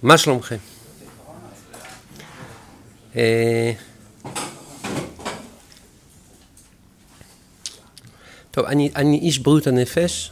מה שלומכם? טוב, אני איש בריאות הנפש,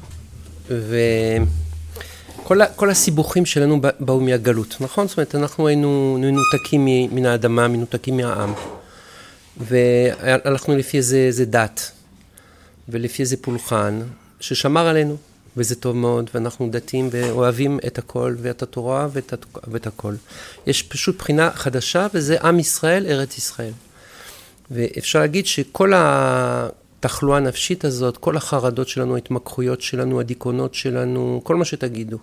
וכל הסיבוכים שלנו באו מהגלות, נכון? זאת אומרת, אנחנו היינו מנותקים מן האדמה, מנותקים מהעם, והלכנו לפי איזה דת, ולפי איזה פולחן, ששמר עלינו, וזה טוב מאוד, ואנחנו דתיים ואוהבים את הכל, ואת התורה ואת הכל. יש פשוט בחינה חדשה, וזה עם ישראל, ארץ ישראל. ואפשר להגיד שכל התחלואה הנפשית הזאת, כל החרדות שלנו, ההתמקחויות שלנו, הדיכאונות שלנו, כל מה שתגידו.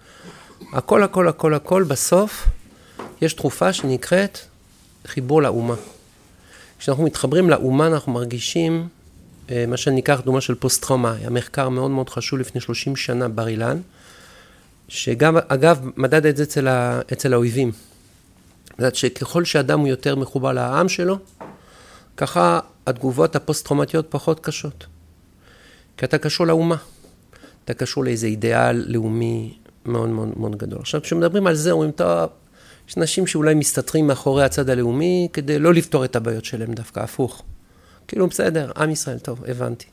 הכל, בסוף יש תרופה שנקראת חיבור לאומה. כשאנחנו מתחברים לאומה, אנחנו מרגישים מה שאני אקח דוגמה של פוסט-טראומה, היה מחקר מאוד מאוד חשוב לפני 30 שנה בר אילן, שגם, אגב, מדד את זה אצל האויבים. זאת שככל שאדם הוא יותר מחובר לעם שלו, ככה התגובות הפוסט-טראומטיות פחות קשות. כי אתה קשור לאומה. אתה קשור לאיזה אידיאל לאומי מאוד מאוד מאוד גדול. עכשיו, כשמדברים על זה, אומרים, טוב, יש אנשים שאולי מסתתרים מאחורי הצד הלאומי, כדי לא לפתור את הבעיות שלהם דווקא, הפוך. כאילו, בסדר, עם ישראל, טוב, הבנתי.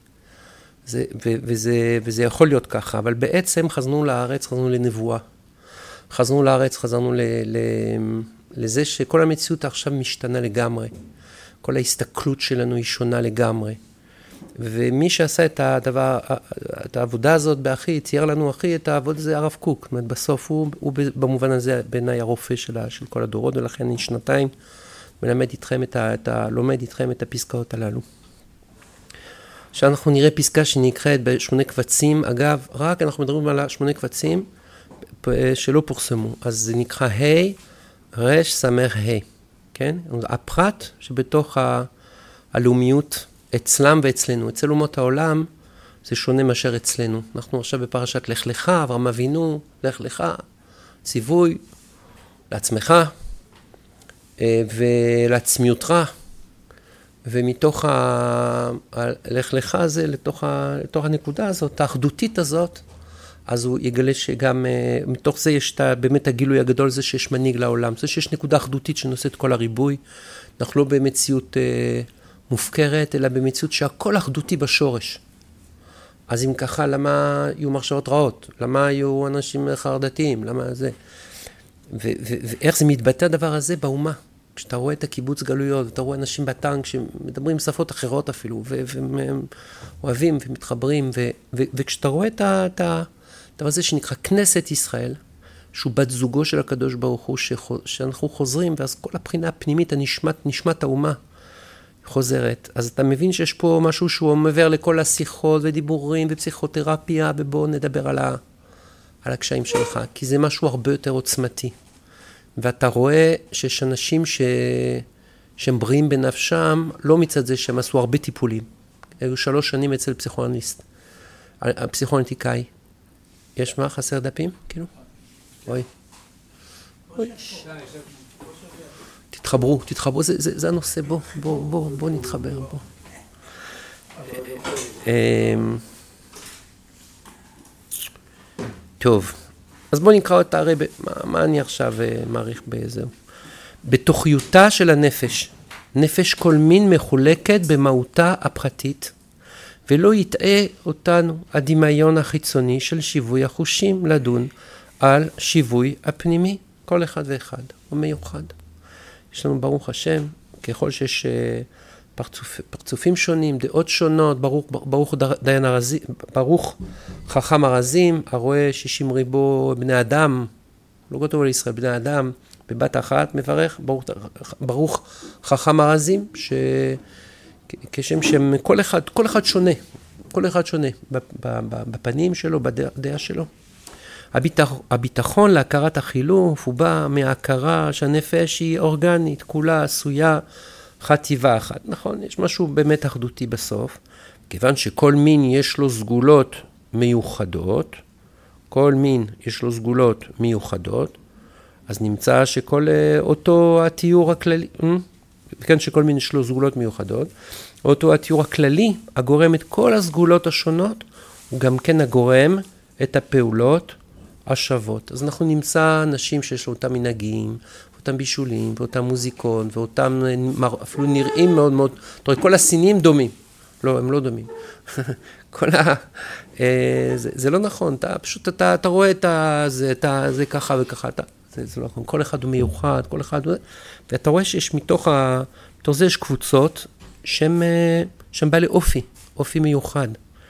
וזה יכול להיות ככה, אבל בעצם חזרנו לארץ, חזרנו לנבואה. חזרנו לארץ, חזרנו לזה שכל המציאות עכשיו משתנה לגמרי. כל ההסתכלות שלנו היא שונה לגמרי. ומי שעשה את העבודה הזאת באחי, צייר לנו אחי, את העבודה הזה הרב קוק. זאת אומרת, בסוף הוא במובן הזה בעיניי הרופא של כל הדורות, ולכן אני שנתיים לומד איתכם את הפסקאות הללו. עכשיו אנחנו נראה פסקה שנקראת בשמונה קבצים, אגב, רק אנחנו מדברים על השמונה קבצים שלא פורסמו, אז זה נקרא רש סמך כן? הפרט שבתוך הלאומיות אצלם ואצלנו, אצל אומות העולם זה שונה מאשר אצלנו. אנחנו עכשיו בפרשת לך לך, אברהם אבינו, לך לך, ציווי לעצמך, ולעצמיותך, ומתוך לך לך הזה, לתוך הנקודה הזאת, האחדותית הזאת, אז הוא יגלה שגם מתוך זה יש באמת הגילוי הגדול זה שיש מנהיג לעולם, זה שיש נקודה אחדותית שנושאת כל הריבוי, אנחנו לא במציאות מופקרת, אלא במציאות שהכל אחדותי בשורש. אז אם ככה, למה יהיו מחשבות רעות? למה יהיו אנשים חרדתיים? למה זה? ואיך זה מתבטא הדבר הזה באומה? כשאתה רואה את הקיבוץ גלויות, אתה רואה אנשים בטנק שמדברים שפות אחרות אפילו, והם אוהבים ומתחברים, וכשאתה רואה את הדבר הזה שנקרא כנסת ישראל, שהוא בת זוגו של הקדוש ברוך הוא, שאנחנו חוזרים, ואז כל הבחינה הפנימית, נשמת האומה חוזרת. אז אתה מבין שיש פה משהו שהוא מעבר לכל השיחות ודיבורים ופסיכותרפיה, ובואו נדבר על הקשיים שלך, כי זה משהו הרבה יותר עוצמתי. ואתה רואה שיש אנשים שהם בריאים בנפשם, לא מצד זה שהם עשו הרבה טיפולים. היו 3 שנים אצל פסיכואנליסט, הפסיכואנליטיקאי. יש מה? חסר דפים? כאילו? אוי. תתחברו, זה הנושא, בוא נתחבר, בוא. טוב. אז בואו נקרא אותה, הרי מה אני עכשיו מעריך בזהו? בתוכיותה של הנפש, נפש כל מין מחולקת במהותה הפרטית, ולא יטעה אותנו הדמיון החיצוני של שיווי החושים לדון על שיווי הפנימי, כל אחד ואחד, הוא מיוחד. יש לנו ברוך השם, ככל שיש פרצופים שונים, דעות שונות, ברוך חכם הרזים, הרואה 60 ריבו בני אדם, לא כתוב על ישראל, בני אדם, בבת אחת מברך, ברוך חכם הרזים, כשם שכל אחד שונה, כל אחד שונה, בפנים שלו, בדעה שלו. הביטחון להכרת החילוף, הוא בא מההכרה שהנפש היא אורגנית, כולה עשויה, חטיבה אחת, נכון? יש משהו באמת אחדותי בסוף, כיוון שכל מין יש לו סגולות מיוחדות, כל מין יש לו סגולות מיוחדות, אז נמצא שכל אותו התיאור הכללי, וכן שכל מין יש לו סגולות מיוחדות, אותו התיאור הכללי, הגורם את כל הסגולות השונות, הוא גם כן הגורם את הפעולות השוות. אז אנחנו נמצא אנשים שיש לו אותם מנהגים, אותם בישולים, ואותם מוזיקון, ואותם אפילו נראים מאוד מאוד, אתה רואה, כל הסינים דומים. לא, הם לא דומים. זה לא נכון, אתה רואה זה ככה וככה, זה לא נכון, כל אחד הוא מיוחד, כל אחד הוא... ואתה רואה שיש מתוך זה יש קבוצות שהן בעלי אופי מיוחד.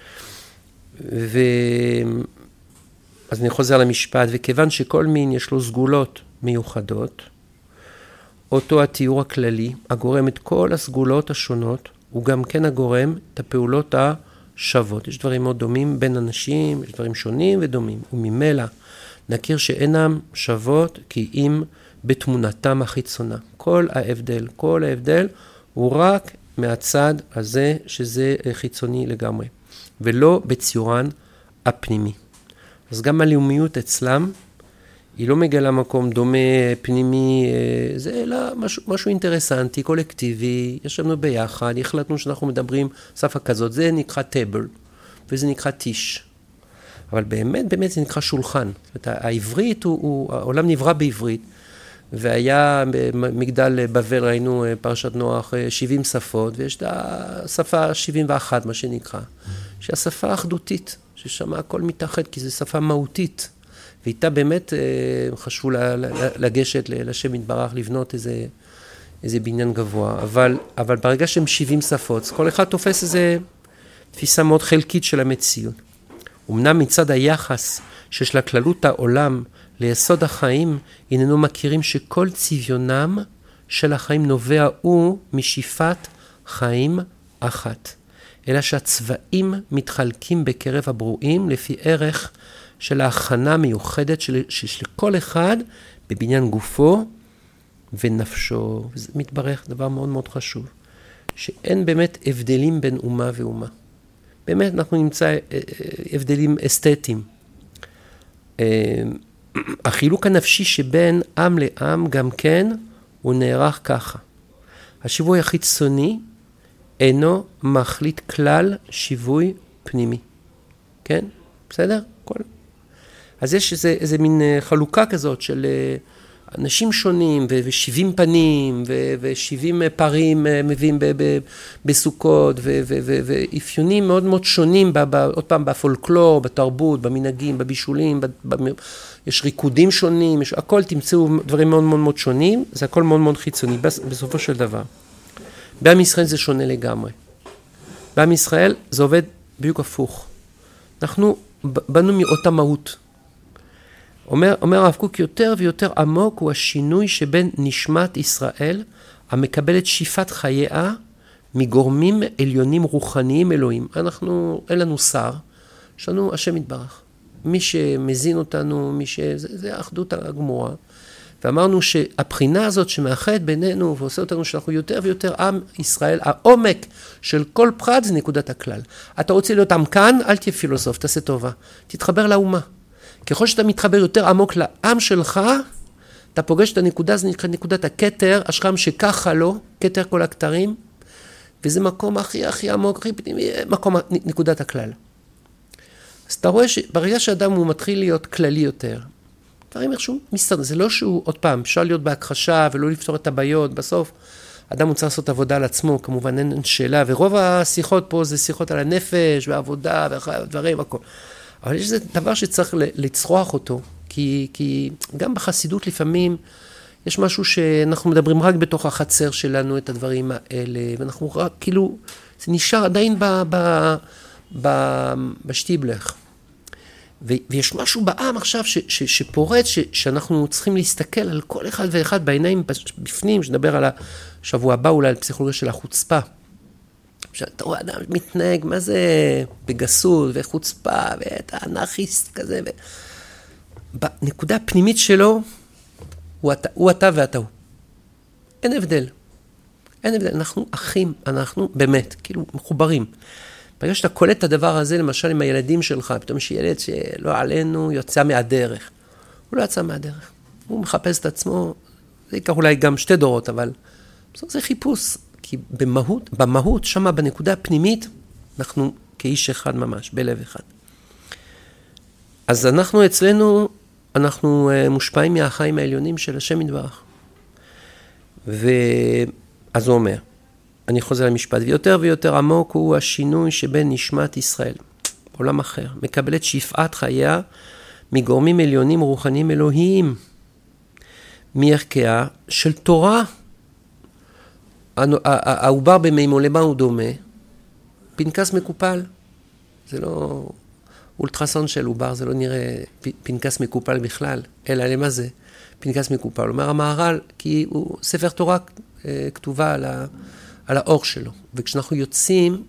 אז אני חוזר למשפט, וכיוון שכל מין יש לו סגולות מיוחדות, אותו התיאור הכללי, הגורם את כל הסגולות השונות, הוא גם כן הגורם את הפעולות השוות. יש דברים מאוד דומים בין אנשים, יש דברים שונים ודומים, וממילא נכיר שאינם שוות כי אם בתמונתם החיצונה. כל ההבדל הוא רק מהצד הזה שזה חיצוני לגמרי, ולא בציורן הפנימי. אז גם הלאומיות אצלם, היא לא מגלה מקום דומה, פנימי, זה אלא משהו אינטרסנטי, קולקטיבי, ישבנו ביחד, החלטנו שאנחנו מדברים שפה כזאת, זה נקרא טייבל, וזה נקרא טיש. אבל באמת זה נקרא שולחן. העברית, העולם נברא בעברית, והיה במגדל בבל, ראינו פרשת נוח, 70 שפות, ויש את השפה 71, מה שנקרא, שהשפה האחדותית, ששם הכל מתאחד, כי זו שפה מהותית. ואיתה באמת חשבו לגשת לשם יתברך, לבנות איזה בניין גבוה. אבל ברגע שהם 70 שפות, כל אחד תופס איזה תפיסה מאוד חלקית של המציאות. אמנם מצד היחס שיש לכללות העולם ליסוד החיים, הננו מכירים שכל צביונם של החיים נובע הוא משאיפת חיים אחת. אלא שהצבעים מתחלקים בקרב הברואים לפי ערך של ההכנה מיוחדת שיש לכל אחד בבניין גופו ונפשו. וזה מתברך דבר מאוד מאוד חשוב, שאין באמת הבדלים בין אומה ואומה. באמת אנחנו נמצא הבדלים אסתטיים. החילוק הנפשי שבין עם לעם גם כן הוא נערך ככה. השיווי החיצוני אינו מחליט כלל שיווי פנימי. כן? בסדר? אז יש איזה מין חלוקה כזאת של אנשים שונים ו70 פנים ו70 פרים מביאים בסוכות ואפיונים מאוד מאוד שונים, עוד פעם בפולקלור, בתרבות, במנהגים, בבישולים, יש ריקודים שונים, הכל תמצאו דברים מאוד מאוד מאוד שונים, זה הכל מאוד מאוד חיצוני בסופו של דבר. בעם ישראל זה שונה לגמרי. בעם ישראל זה עובד בדיוק הפוך. אנחנו באנו מאותה מהות. אומר הרב קוק, יותר ויותר עמוק הוא השינוי שבין נשמת ישראל, המקבלת שאיפת חייה מגורמים עליונים רוחניים אלוהים. אין לנו שר, יש לנו השם יתברך. מי שמזין אותנו, זה האחדות הגמורה. ואמרנו שהבחינה הזאת שמאחד בינינו ועושה אותנו שאנחנו יותר ויותר עם ישראל, העומק של כל פרט זה נקודת הכלל. אתה רוצה להיות עם כאן, אל תהיה פילוסוף, תעשה טובה. תתחבר לאומה. ככל שאתה מתחבר יותר עמוק לעם שלך, אתה פוגש את הנקודה, זה נקרא נקודת הכתר, השכם שככה לא, כתר כל הכתרים, וזה מקום הכי עמוק, הכי פנימי, מקום נקודת הכלל. אז אתה רואה שברגע שאדם הוא מתחיל להיות כללי יותר, דברים איכשהו מסתדר, זה לא שהוא, עוד פעם, אפשר להיות בהכחשה ולא לפתור את הבעיות, בסוף אדם הוא צריך לעשות עבודה על עצמו, כמובן אין שאלה, ורוב השיחות פה זה שיחות על הנפש והעבודה ודברים, הכל. אבל יש איזה דבר שצריך לצרוח אותו, כי גם בחסידות לפעמים יש משהו שאנחנו מדברים רק בתוך החצר שלנו את הדברים האלה, ואנחנו רק כאילו, זה נשאר עדיין בשטיבלך. ויש משהו בעם עכשיו שפורץ, שאנחנו צריכים להסתכל על כל אחד ואחד בעיניים בפנים, שנדבר על השבוע הבא אולי על פסיכולוגיה של החוצפה. שאתה רואה אדם מתנהג, מה זה בגסות וחוצפה ואת האנרכיסט כזה. בנקודה הפנימית שלו, הוא אתה ואתה הוא. אין הבדל. אנחנו אחים, אנחנו באמת, כאילו מחוברים. ברגע שאתה קולט את הדבר הזה, למשל עם הילדים שלך, פתאום יש ילד שלא עלינו יוצא מהדרך. הוא לא יצא מהדרך. הוא מחפש את עצמו, זה ייקח אולי גם 2 דורות, אבל זה חיפוש. כי במהות, שמה בנקודה הפנימית, אנחנו כאיש אחד ממש, בלב אחד. אז אנחנו אצלנו, אנחנו מושפעים מהחיים העליונים של השם יתברך. אז הוא אומר, אני חוזר למשפט, ויותר ויותר עמוק הוא השינוי שבין נשמת ישראל, עולם אחר, מקבלת שפעת חייה מגורמים עליונים רוחניים אלוהיים, מערכיה של תורה. העובר במימו, למה הוא דומה? פנקס מקופל. זה לא אולטרסאונד של עובר, זה לא נראה פנקס מקופל בכלל, אלא למה זה? פנקס מקופל. הוא אומר המהר"ל, כי הוא ספר תורה כתובה על האור שלו. וכשאנחנו יוצאים,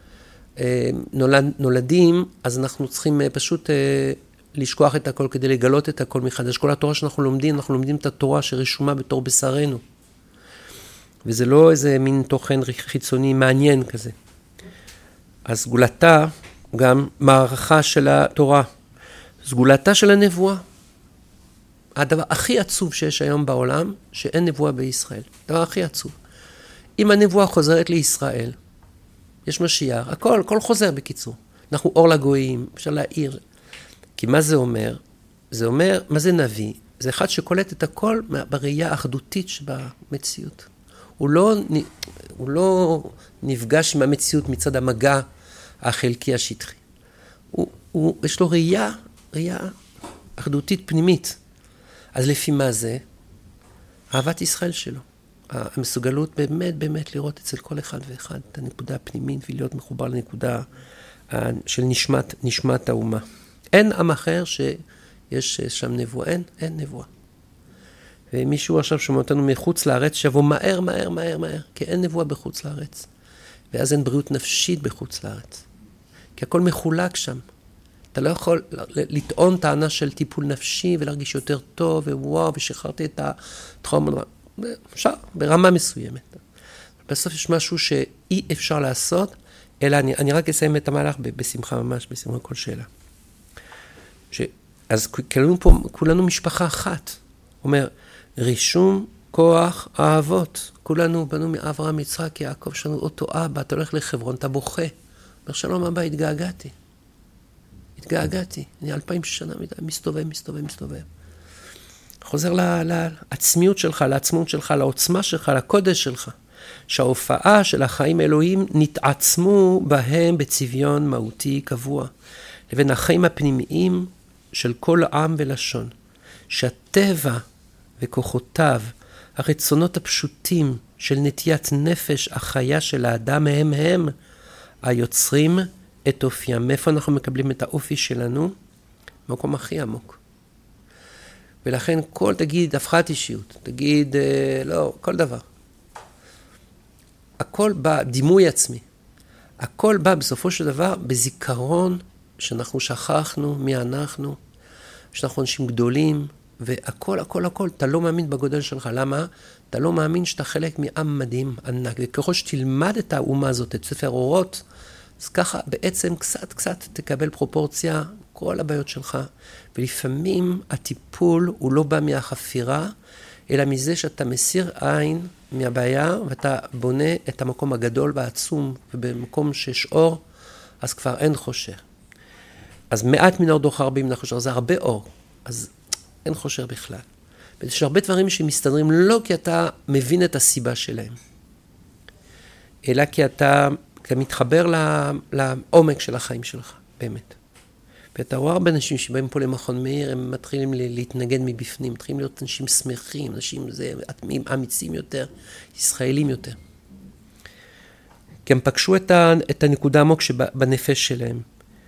נולדים, אז אנחנו צריכים פשוט לשכוח את הכל כדי לגלות את הכל מחדש. כל התורה שאנחנו לומדים את התורה שרשומה בתור בשרנו. וזה לא איזה מין תוכן חיצוני מעניין כזה. אז סגולתה גם מערכה של התורה. סגולתה של הנבואה. הדבר הכי עצוב שיש היום בעולם, שאין נבואה בישראל. הדבר הכי עצוב. אם הנבואה חוזרת לישראל, יש משיח, הכל חוזר בקיצור. אנחנו אור לגויים, אפשר להעיר. כי מה זה אומר? זה אומר, מה זה נביא? זה אחד שקולט את הכל בראייה האחדותית שבמציאות. הוא לא נפגש עם המציאות מצד המגע החלקי השטחי. יש לו ראייה אחדותית פנימית. אז לפי מה זה? אהבת ישראל שלו. המסוגלות באמת לראות אצל כל אחד ואחד את הנקודה הפנימית ולהיות מחובר לנקודה של נשמת האומה. אין עם אחר שיש שם נבואה, אין נבואה. ומישהו עכשיו שומע אותנו מחוץ לארץ, שיבוא מהר, כי אין נבואה בחוץ לארץ. ואז אין בריאות נפשית בחוץ לארץ. כי הכל מחולק שם. אתה לא יכול לטעון טענה של טיפול נפשי ולהרגיש יותר טוב, ווואו, ושחררתי את הטראומה. אפשר, ברמה מסוימת. בסוף יש משהו שאי אפשר לעשות, אלא אני רק אסיים את המהלך בשמחה ממש, בשמחה כל שאלה. אז כולנו משפחה אחת. אומר, רישום כוח האבות. כולנו בנו מאברהם, יצחק, יעקב, יש לנו אותו אבא, אתה הולך לחברון, אתה בוכה. אומר, שלום אבא, התגעגעתי. אני 2000 שנה מסתובב. חוזר לעצמיות שלך, לעצמות שלך, לעוצמה שלך, לקודש שלך. שההופעה של החיים האלוהים נתעצמו בהם בצביון מהותי קבוע. לבין החיים הפנימיים של כל עם ולשון. שהטבע וכוחותיו, הרצונות הפשוטים של נטיית נפש החיה של האדם הם היוצרים את אופיים. מאיפה אנחנו מקבלים את האופי שלנו? במקום הכי עמוק. ולכן תגיד הפחת אישיות, תגיד כל דבר. הכל בא, דימוי עצמי. הכל בא בסופו של דבר בזיכרון שאנחנו שכחנו מי אנחנו, שאנחנו אנשים גדולים, והכל, אתה לא מאמין בגודל שלך. למה? אתה לא מאמין שאתה חלק מעם מדהים ענק. וככל שתלמד את האומה הזאת, את ספר אורות, אז ככה בעצם קצת תקבל פרופורציה, כל הבעיות שלך. ולפעמים הטיפול הוא לא בא מהחפירה, אלא מזה שאתה מסיר עין מהבעיה, ואתה בונה את המקום הגדול והעצום, ובמקום שיש אור, אז כבר אין חושר. אז מעט מן האור דוח הרבה מן החושר, זה הרבה אור, אז אין חושר בכלל. ויש הרבה דברים שמסתדרים לא כי אתה מבין את הסיבה שלהם, אלא כי אתה מתחבר לעומק של החיים שלך, באמת. ואתה רואה הרבה אנשים שבאים פה למכון מאיר, הם מתחילים להתנגד מבפנים, מתחילים להיות אנשים שמחים, אנשים אמיצים יותר, ישראלים יותר. כי הם פגשו את הנקודה העמוק שבנפש שלהם.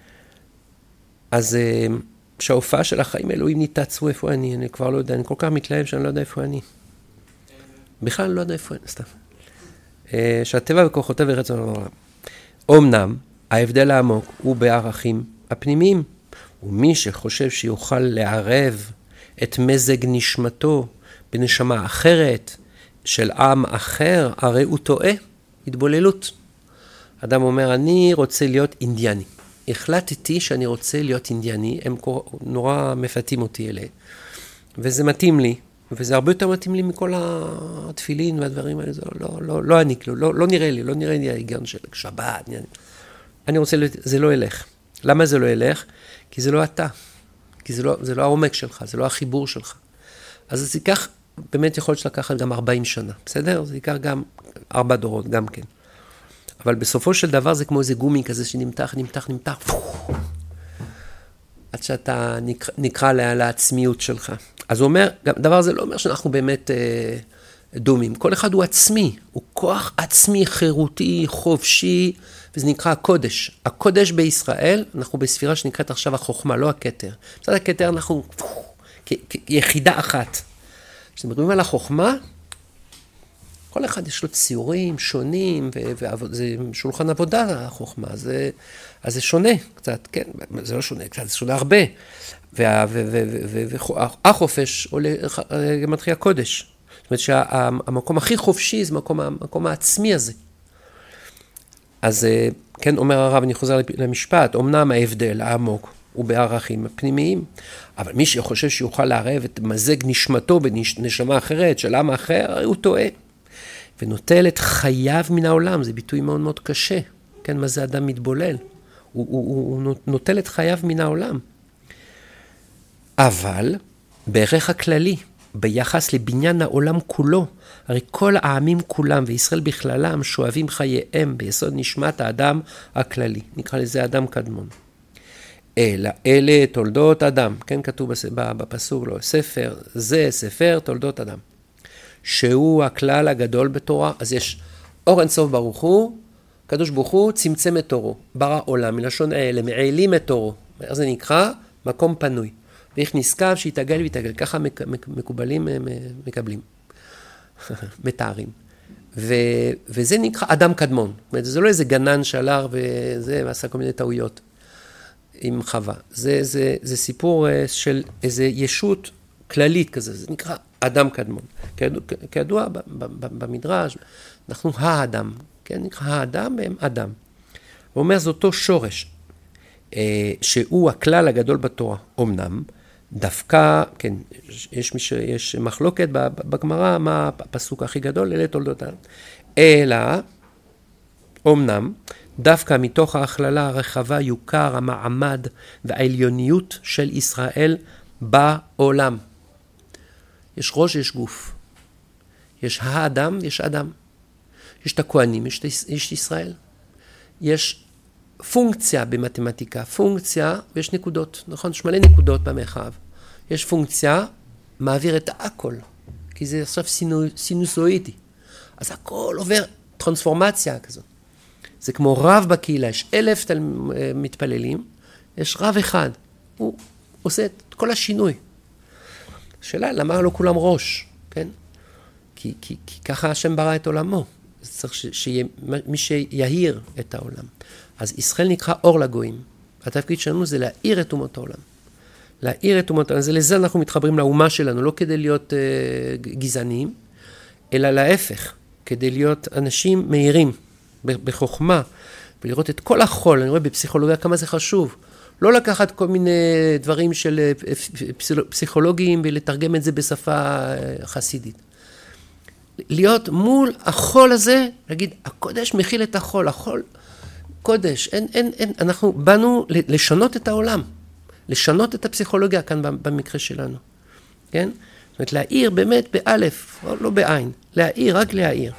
אז שההופעה של החיים האלוהים נתעצבו איפה אני כבר לא יודע, אני כל כך מתלהב שאני לא יודע איפה אני. בכלל אני לא יודע איפה אני, סתם. שהטבע וכוחותיו ורצון העולם. אמנם, ההבדל העמוק הוא בערכים הפנימיים, ומי שחושב שיוכל לערב את מזג נשמתו בנשמה אחרת של עם אחר, הרי הוא טועה, התבוללות. אדם אומר, אני רוצה להיות אינדיאני. החלטתי שאני רוצה להיות אינדיאני, הם נורא מפתים אותי אלה. וזה מתאים לי, וזה הרבה יותר מתאים לי מכל התפילין והדברים האלה, לא נראה לי ההיגיון של שבת. אני רוצה, זה לא ילך. למה זה לא ילך? כי זה לא אתה. כי זה לא העומק שלך, זה לא החיבור שלך. אז זה ייקח, באמת יכול להיות לקחת גם 40 שנה, בסדר? זה ייקח גם 4 דורות, גם כן. אבל בסופו של דבר זה כמו איזה גומי כזה שנמתח, עד שאתה נקרא לעצמיות שלך. אז הוא אומר, גם דבר הזה לא אומר שאנחנו באמת דומים. כל אחד הוא עצמי, הוא כוח עצמי, חירותי, חופשי, וזה נקרא הקודש. הקודש בישראל, אנחנו בספירה שנקראת עכשיו החוכמה, לא הכתר. בסדר, הכתר אנחנו כיחידה אחת. כשמדברים על החוכמה, כל אחד יש לו ציורים שונים, וזה שולחן עבודה, החוכמה, אז זה שונה קצת, כן, זה לא שונה קצת, זה שונה הרבה. והחופש עולה מתחיל הקודש. זאת אומרת שהמקום הכי חופשי זה המקום העצמי הזה. אז כן, אומר הרב, אני חוזר למשפט, אמנם ההבדל העמוק הוא בערכים הפנימיים, אבל מי שחושב שיוכל לערב את מזג נשמתו בנשמה אחרת, של עם אחר, הוא טועה. ונוטל את חייו מן העולם, זה ביטוי מאוד מאוד קשה. כן, מה זה אדם מתבולל? הוא נוטל את חייו מן העולם. אבל בערך הכללי, ביחס לבניין העולם כולו, הרי כל העמים כולם וישראל בכללם שואבים חייהם ביסוד נשמת האדם הכללי. נקרא לזה אדם קדמון. אלה תולדות אדם, כן, כתוב בפסוק, לא, ספר, זה ספר תולדות אדם. שהוא הכלל הגדול בתורה, אז יש אור אין סוף ברוך הוא, קדוש ברוך הוא צמצם את תורו, ברא עולם, מלשון אלה, מעלים את תורו, זה נקרא מקום פנוי, ואיך נזכר שיתעגל ויתעגל, ככה מקובלים מקבלים, מתארים, וזה נקרא אדם קדמון, זה לא איזה גנן שהלך וזה, ועשה כל מיני טעויות עם חווה, זה סיפור של איזה ישות כללית כזה, זה נקרא אדם קדמון. כידוע במדרש, אנחנו האדם, כן? נקרא האדם והם אדם. הוא אומר, זה אותו שורש, שהוא הכלל הגדול בתורה. אמנם, דווקא, כן, יש מחלוקת בגמרא, מה הפסוק הכי גדול, אלה תולדות האדם. אלא, אמנם, דווקא מתוך ההכללה הרחבה יוכר המעמד והעליוניות של ישראל בעולם. יש ראש, יש גוף. יש האדם, יש אדם. יש את הכהנים, יש ישראל. יש פונקציה במתמטיקה, פונקציה ויש נקודות, נכון? יש מלא נקודות במרחב. יש פונקציה, מעביר את הכל, כי זה עכשיו סינוסואידי. אז הכל עובר טרנספורמציה כזאת. זה כמו רב בקהילה, יש 1,000 מתפללים, יש רב אחד, הוא עושה את כל השינוי. השאלה, למה לא כולם ראש, כן? כי ככה השם ברא את עולמו. צריך שיהיה מי שיהיר את העולם. אז ישראל נקרא אור לגויים. התפקיד שלנו זה להאיר את אומות העולם. להאיר את אומות העולם. לזה אנחנו מתחברים לאומה שלנו, לא כדי להיות גזעניים, אלא להפך, כדי להיות אנשים מהירים, בחוכמה, ולראות את כל החול. אני רואה בפסיכולוגיה כמה זה חשוב. לא לקחת כל מיני דברים של פסיכולוגיים ולתרגם את זה בשפה חסידית. להיות מול החול הזה, להגיד, הקודש מכיל את החול, החול קודש, אנחנו באנו לשנות את העולם, לשנות את הפסיכולוגיה כאן במקרה שלנו, כן? זאת אומרת, להעיר באמת באלף, לא בעין, להעיר, רק להעיר.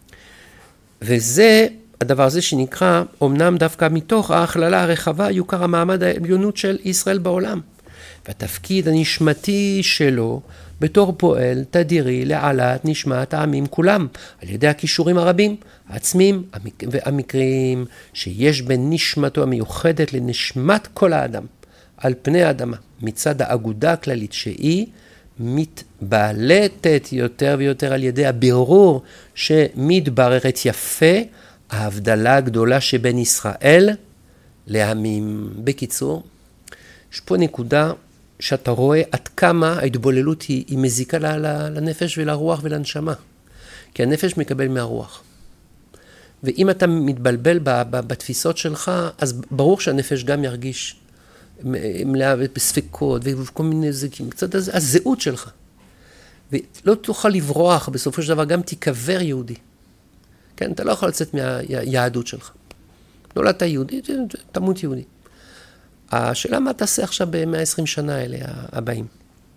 וזה הדבר הזה שנקרא, אמנם דווקא מתוך ההכללה הרחבה, יוכר המעמד העליונות של ישראל בעולם. והתפקיד הנשמתי שלו, בתור פועל תדירי להעלאת נשמת העמים כולם, על ידי הכישורים הרבים, העצמים והמקרים, שיש בין נשמתו המיוחדת לנשמת כל האדם, על פני האדמה, מצד האגודה הכללית שהיא מתבלטת יותר ויותר על ידי הבירור שמתבררת יפה, ההבדלה הגדולה שבין ישראל לעמים. בקיצור, יש פה נקודה שאתה רואה עד כמה ההתבוללות היא מזיקה לנפש ולרוח ולנשמה. כי הנפש מקבל מהרוח. ואם אתה מתבלבל בתפיסות שלך, אז ברור שהנפש גם ירגיש מלאה בספקות וכל מיני זיקים. קצת הזהות שלך. ולא תוכל לברוח, בסופו של דבר גם תיקבר יהודי. כן, אתה לא יכול לצאת מהיהדות שלך. נולדת יהודי, תמות יהודי. השאלה מה תעשה עכשיו ב-120 שנה האלה הבאים.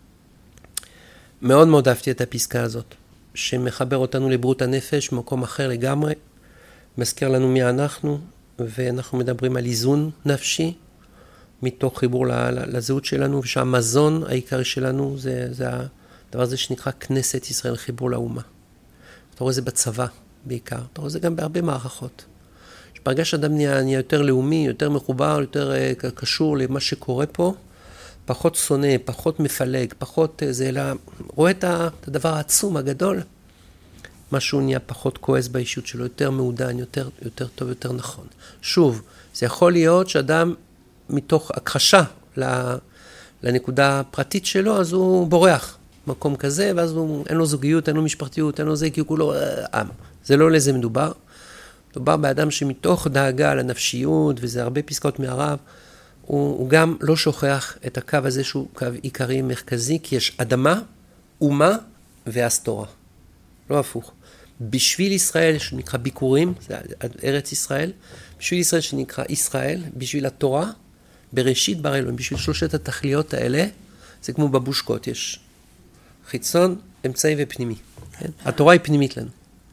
מאוד מאוד אהבתי את הפסקה הזאת, שמחבר אותנו לבריאות הנפש, מקום אחר לגמרי, מזכיר לנו מי אנחנו, ואנחנו מדברים על איזון נפשי, מתוך חיבור לזהות שלנו, ושהמזון העיקרי שלנו זה הדבר הזה שנקרא כנסת ישראל, חיבור לאומה. אתה רואה זה בצבא בעיקר, אתה רואה זה גם בהרבה מערכות. ברגע שאדם נהיה יותר לאומי, יותר מחובר, יותר קשור למה שקורה פה, פחות שונא, פחות מפלג, פחות זה, אלא רואה את הדבר העצום, הגדול, משהו נהיה פחות כועס באישות שלו, יותר מעודן, יותר טוב, יותר נכון. שוב, זה יכול להיות שאדם מתוך הכחשה לנקודה הפרטית שלו, אז הוא בורח מקום כזה, ואז אין לו זוגיות, אין לו משפחתיות, אין לו זה, כי הוא כולו עם. זה לא לזה מדובר. מדובר באדם שמתוך דאגה לנפשיות, וזה הרבה פסקאות מהרב, הוא גם לא שוכח את הקו הזה שהוא קו עיקרי מרכזי, כי יש אדמה, אומה ואז תורה. לא הפוך. בשביל ישראל שנקרא ביקורים, זה ארץ ישראל, בשביל ישראל שנקרא ישראל, בשביל התורה, בראשית ברא אלוהים, בשביל שלושת התכליות האלה, זה כמו בבושקות, יש חיצון, אמצעי ופנימי. כן? התורה היא פנימית לנו.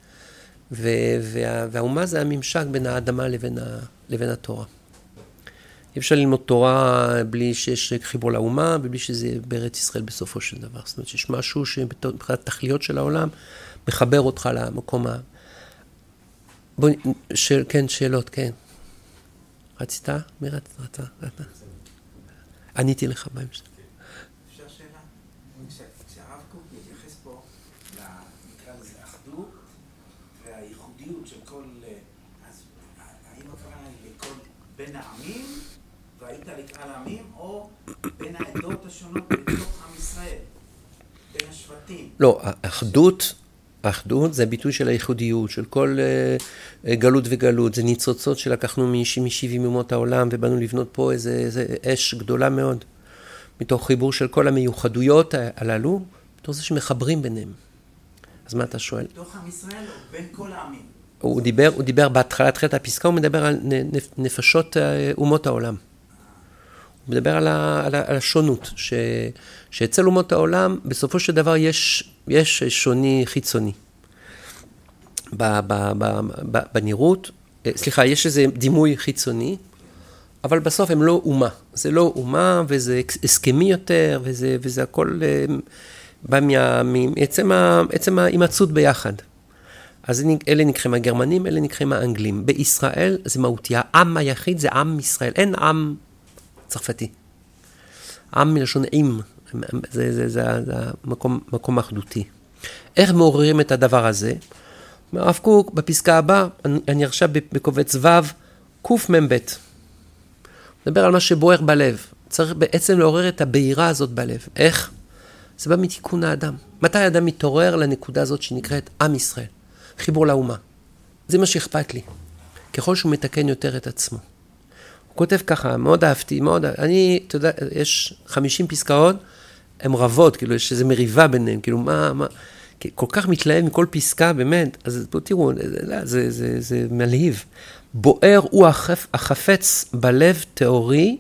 והאומה זה הממשק בין האדמה לבין התורה. אי אפשר ללמוד תורה בלי שיש חיבור לאומה, ובלי שזה בארץ ישראל בסופו של דבר. זאת אומרת, שיש משהו שבחינת התכליות של העולם, מחבר אותך למקום כן, שאלות, כן. רצית? מי רצית? עניתי לך בהמשך. אפשר שאלה? כשהרב קוק מתייחס פה נקרא לזה אחדות והייחודיות של כל, אז האם הכוונה היא לכל בין העמים, והיית לקרוא לעמים, או בין העדות השונות בתוך עם ישראל, בין השבטים? לא, האחדות זה ביטוי של הייחודיות, של כל גלות וגלות, זה ניצוצות שלקחנו מ-70 אומות העולם, ובאנו לבנות פה איזה אש גדולה מאוד, מתוך חיבור של כל המיוחדויות הללו, מתוך זה שמחברים ביניהם. אז מה אתה שואל? בתוך עם ישראל או בין כל העמים? הוא דיבר בהתחלת הפסקה, הוא מדבר על נפשות אומות העולם. הוא מדבר על השונות, שאצל אומות העולם, בסופו של דבר יש שוני חיצוני. בנראות, סליחה, יש איזה דימוי חיצוני, אבל בסוף הם לא אומה. זה לא אומה, וזה הסכמי יותר, וזה הכל בא מעצם ההימצאות ביחד. אז אלה נקראים הגרמנים, אלה נקראים האנגלים. בישראל זה מהותי, העם היחיד זה עם ישראל, אין עם צרפתי. עם מלשון עם, זה מקום אחדותי. איך מעוררים את הדבר הזה? הרב קוק בפסקה הבאה, אני עכשיו בקובץ ו' קמ"ב. מדבר על מה שבוער בלב. צריך בעצם לעורר את הבעירה הזאת בלב. איך? זה בא מתיקון האדם. מתי האדם מתעורר לנקודה הזאת שנקראת עם ישראל? חיבור לאומה. זה מה שאכפת לי. ככל שהוא מתקן יותר את עצמו. הוא כותב ככה, מאוד אהבתי, אתה יודע, יש 50 פסקאות, הן רבות, כאילו, יש איזו מריבה ביניהם, כאילו, מה, כל כך מתלהב מכל פסקה, באמת, אז בואו תראו, זה מלהיב. בוער הוא החפץ בלב תיאורי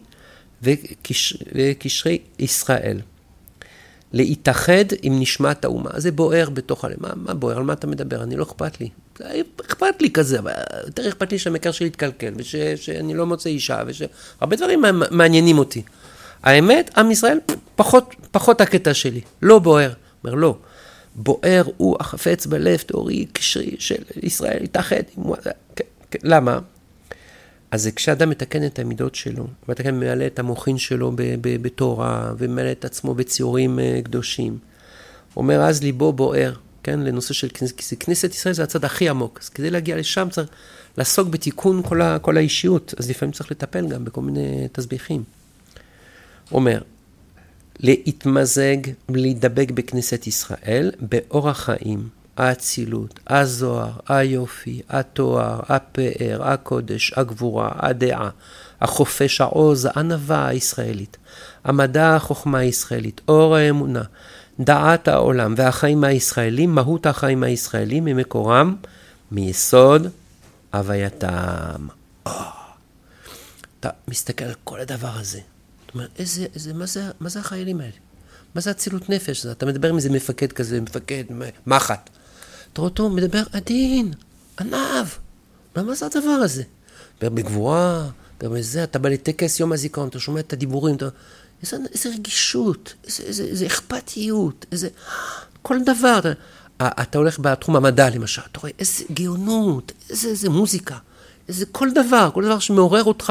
וקשרי ישראל. להתאחד עם נשמת האומה. זה בוער בתוך הלב. מה בוער? על מה אתה מדבר? אני לא אכפת לי. אכפת לי כזה, אבל יותר אכפת לי שהמקר שלי יתקלקל, ושאני לא מוצא אישה, הרבה דברים מעניינים אותי. האמת, עם ישראל, פחות הקטע שלי. לא בוער. אומר, לא. בוער הוא החפץ בלב תיאורי קשרי של ישראל, להתאחד. למה? אז זה כשאדם מתקן את המידות שלו, ומתקן מעלה את המוחין שלו בתורה, ומעלה את עצמו בציורים קדושים. אומר, אז ליבו בוער, כן, לנושא של כנסת ישראל, זה הצד הכי עמוק. אז כדי להגיע לשם צריך לעסוק בתיקון כל האישיות, אז לפעמים צריך לטפל גם בכל מיני תסביכים. אומר, להתמזג, להידבק בכנסת ישראל, באורח חיים, האצילות, הזוהר, היופי, התואר, הפאר, הקודש, הגבורה, הדעה, החופש, העוז, הענווה הישראלית, המדע, החוכמה הישראלית, אור האמונה, דעת העולם והחיים הישראלים, מהות החיים הישראלים, ממקורם, מיסוד הווייתם. אתה מסתכל על כל הדבר הזה. אתה אומר, מה זה החיילים האלה? מה זה הצילות נפש? אתה מדבר עם איזה מפקד כזה, מפקד, מחט. אתה רואה אותו, מדבר עדין, ענב. מה זה הדבר הזה? מדבר בגבורה, מדבר בזה, אתה בא לטקס יום הזיכרון, אתה שומע את הדיבורים, איזה רגישות, איזה אכפתיות, כל דבר. אתה הולך בתחום המדע למשל, אתה רואה איזה גאונות, איזה מוזיקה, כל דבר שמעורר אותך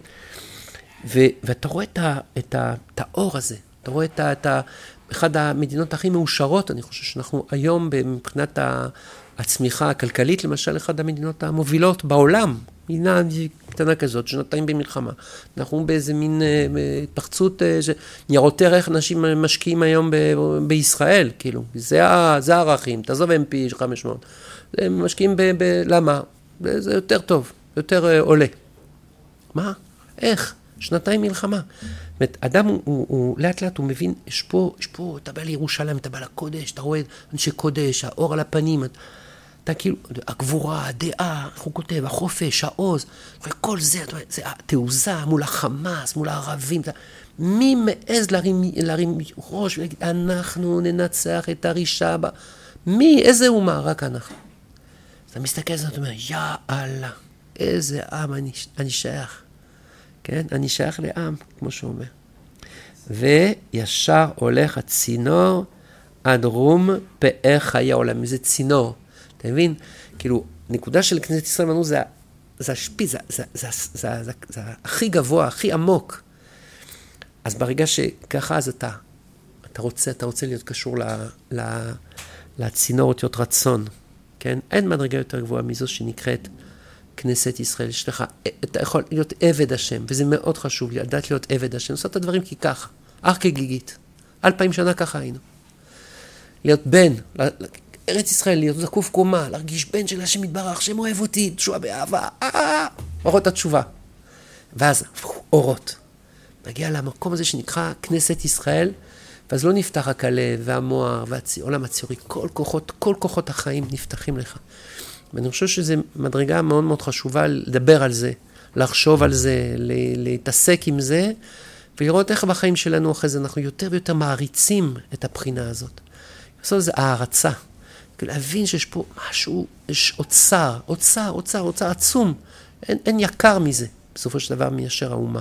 ואתה רואה את האור הזה, אתה רואה את אחד המדינות הכי מאושרות, אני חושב שאנחנו היום מבחינת הצמיחה הכלכלית, למשל, אחד המדינות המובילות בעולם, מדינה קטנה כזאת, שנתיים במלחמה. אנחנו באיזה מין התפרצות, ניירות ערך אנשים משקיעים היום בישראל, כאילו, זה הערכים, תעזוב MP 500, הם משקיעים למה? זה יותר טוב, יותר עולה. מה? איך? שנתיים מלחמה. זאת אומרת, אדם הוא לאט לאט, הוא מבין, יש פה, אתה בא לירושלים, אתה בא לקודש, אתה רואה אנשי קודש, האור על הפנים, אתה כאילו, הגבורה, הדעה, איך הוא כותב, החופש, העוז, וכל זה, זה התעוזה מול החמאס, מול הערבים, מי מעז להרים ראש ולהגיד, אנחנו ננצח את הרישה הבאה, איזה אומה, רק אנחנו. אתה מסתכל על זה, אתה אומר, יא אללה, איזה עם אני שייך. כן? אני שייך לעם, כמו שהוא אומר. וישר הולך הצינור עד רום פאר חיי העולם. זה צינור. אתה מבין? כאילו, נקודה של כנסת ישראל, אמרנו, זה השפיץ, זה הכי גבוה, הכי עמוק. אז ברגע שככה, אז אתה רוצה להיות קשור לצינור, אותיות רצון. כן? אין מדרגה יותר גבוהה מזו שנקראת כנסת ישראל. יש לך, אתה יכול להיות עבד השם, וזה מאוד חשוב, לדעת להיות עבד השם. לעשות את הדברים כי ככה, אך כגיגית. 2000 שנה ככה היינו. להיות בן, ארץ ישראל, להיות זקוף קומה, להרגיש בן של השם יתברך, שם אוהב אותי, תשועה באהבה, אורות התשובה. ואז, אורות. נגיע למקום הזה שנקרא כנסת ישראל, ואז לא נפתח רק הלב והמוח והעולם הציורי, כל כוחות החיים נפתחים לך. ואני חושב שזו מדרגה מאוד מאוד חשובה לדבר על זה, לחשוב על זה, להתעסק עם זה, ולראות איך בחיים שלנו אחרי זה אנחנו יותר ויותר מעריצים את הבחינה הזאת. בסוף זה הערצה. להבין שיש פה משהו, יש אוצר עצום. אין יקר מזה, בסופו של דבר מיישר האומה.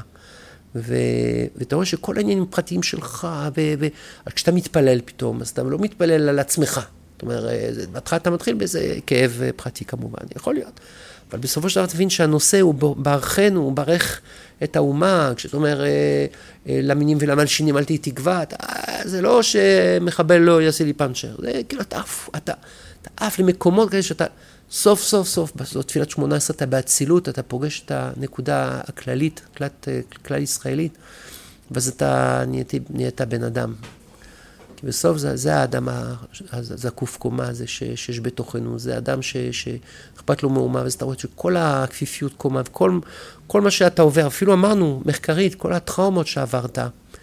ואתה רואה שכל העניינים פרטיים שלך, כשאתה מתפלל פתאום, אז אתה לא מתפלל על עצמך. זאת אומרת, בהתחלה אתה מתחיל באיזה כאב פרטי כמובן, יכול להיות. אבל בסופו של דבר תבין שהנושא הוא ברכנו, הוא ברך את האומה, כשאתה אומר למינים ולמלשינים אל תהי תקווה, זה לא שמחבל לא יעשה לי פנצ'ר, זה כאילו אתה עף למקומות כאלה שאתה סוף, בזאת תפילת 18 אתה באצילות, אתה פוגש את הנקודה הכללית, כלל ישראלית, ואז אתה נהיית בן אדם. כי בסוף זה האדם הזקוף קומה הזה שיש בתוכנו, זה אדם שאכפת לו מאומה, ואז אתה רואה שכל הכפיפיות קומה, וכל מה שאתה עובר, אפילו אמרנו מחקרית, כל הטראומות שעברת,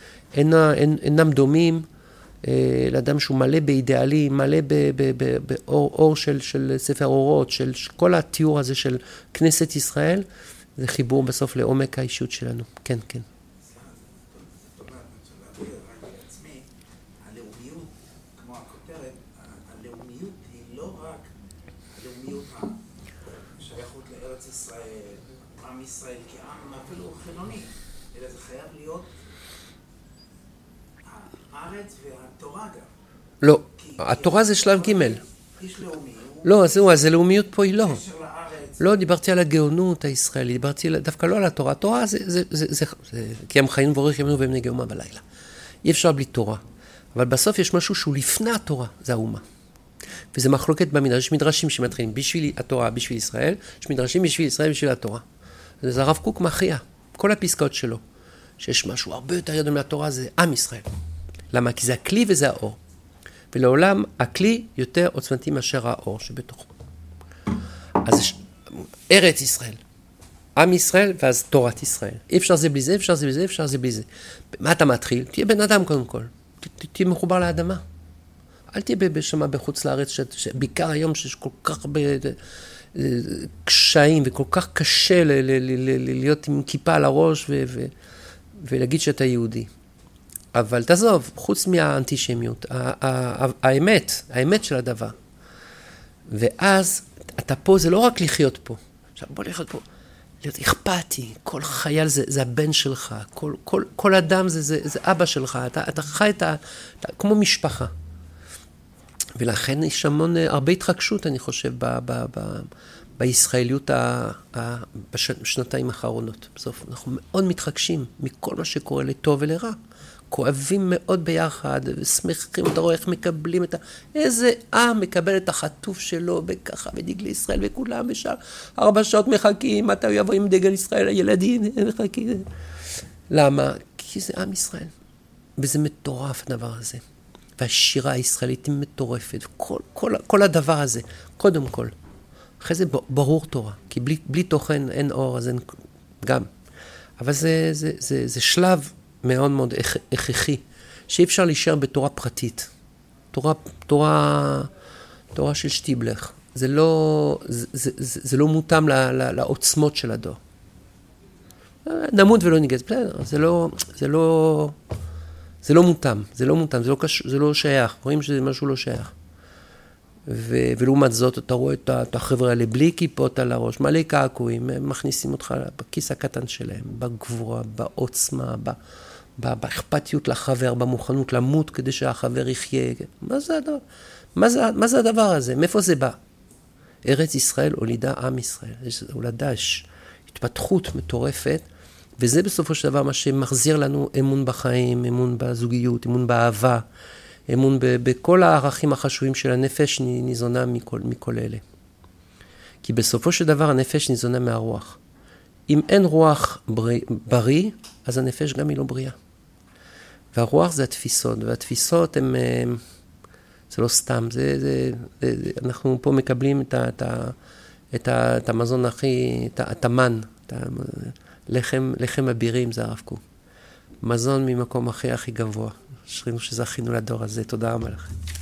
אינם דומים לאדם שהוא מלא באידיאלים, מלא באור של ספר אורות, של כל התיאור הזה של כנסת ישראל, זה חיבור בסוף לעומק האישיות שלנו. כן. ישראל כעם אפילו חילוני, אלא זה חייב להיות הארץ והתורה גם. לא, התורה זה שלב ג'. יש לאומיות. לא, אז הלאומיות פה היא לא. לא, דיברתי על הגאונות הישראלית, דיברתי דווקא לא על התורה. התורה זה כי הם חיים ובורך ימינו והם נגע אומה בלילה. אי אפשר בלי תורה. אבל בסוף יש משהו שהוא לפני התורה, זה האומה. וזה מחלוקת במדרש, יש מדרשים שמתחילים בשביל התורה, בשביל ישראל, יש מדרשים בשביל ישראל, בשביל התורה. זה הרב קוק מכריע, כל הפסקאות שלו, שיש משהו הרבה יותר גדול מהתורה, זה עם ישראל. למה? כי זה הכלי וזה האור. ולעולם הכלי יותר עוצמתי מאשר האור שבתוכו. אז יש ארץ ישראל, עם ישראל ואז תורת ישראל. אי אפשר זה בלי זה, אפשר זה בלי זה, אפשר זה בלי זה. מה אתה מתחיל? תהיה בן אדם קודם כל. תהיה מחובר לאדמה. אל תהיה בשמה בחוץ לארץ, שבעיקר היום שיש כל כך הרבה קשיים, וכל כך קשה להיות עם כיפה על הראש, ולהגיד שאתה יהודי. אבל תעזוב, חוץ מהאנטישמיות, האמת של הדבר. ואז אתה פה, זה לא רק לחיות פה. עכשיו בוא לחיות פה, להיות אכפתי, כל חייל זה הבן שלך, כל אדם זה אבא שלך, אתה חי כמו משפחה. ולכן יש הרבה התרגשות, אני חושב, בישראליות בשנתיים האחרונות. בסוף אנחנו מאוד מתרגשים מכל מה שקורה לטוב ולרע. כואבים מאוד ביחד, ושמחים, אתה רואה איך מקבלים איזה עם מקבל את החטוף שלו, וככה, בדגל ישראל, וכולם בשעה 4 שעות מחכים, מתי הוא יבוא עם דגל ישראל, הילדים מחכים. למה? כי זה עם ישראל. וזה מטורף הדבר הזה. והשירה הישראלית היא מטורפת. כל הדבר הזה, קודם כל. אחרי זה ברור תורה, כי בלי תוכן אין אור, אז אין גם. אבל זה שלב מאוד מאוד הכרחי, שאי אפשר להישאר בתורה פרטית. תורה של שטיבלך. זה לא מותאם לעוצמות של הדור. נמות ולא ניגז. זה לא מותאם, זה לא שייך. רואים שזה משהו לא שייך. ולעומת זאת, אתה רואה את החבר'ה האלה בלי כיפות על הראש, מלא קעקועים, הם מכניסים אותך בכיס הקטן שלהם, בגבורה, בעוצמה, באכפתיות לחבר, במוכנות למות כדי שהחבר יחיה. מה זה הדבר הזה? מאיפה זה בא? ארץ ישראל הולידה עם ישראל. יש הולדה, יש התפתחות מטורפת, וזה בסופו של דבר מה שמחזיר לנו אמון בחיים, אמון בזוגיות, אמון באהבה, אמון בכל הערכים החשובים של הנפש ניזונה מכל אלה. כי בסופו של דבר הנפש ניזונה מהרוח. אם אין רוח בריא, אז הנפש גם היא לא בריאה. והרוח זה התפיסות, והתפיסות הן, זה לא סתם, אנחנו פה מקבלים את המזון הכי, את המן, לחם אבירים זה הרב קוק. מזון ממקום הכי גבוה. שרינו שזכינו לדור הזה, תודה רבה לכם.